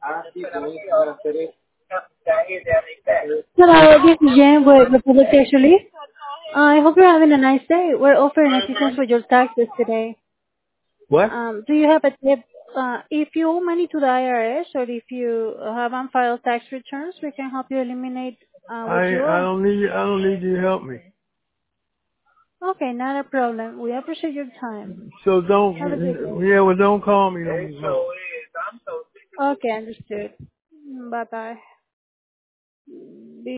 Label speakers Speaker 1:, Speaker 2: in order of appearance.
Speaker 1: Hello, this is Jen with Republic Actually. I hope you're having a nice day. We're offering assistance with your taxes today.
Speaker 2: What?
Speaker 1: Do you have a tip? If you owe money to the IRS or if you have unfiled tax returns, we can help you eliminate what you
Speaker 2: I
Speaker 1: owe.
Speaker 2: don't need you to help me.
Speaker 1: Okay, not a problem. We appreciate your time.
Speaker 2: So
Speaker 1: Have a good day.
Speaker 2: don't call me no more.
Speaker 1: Okay, understood. Bye bye.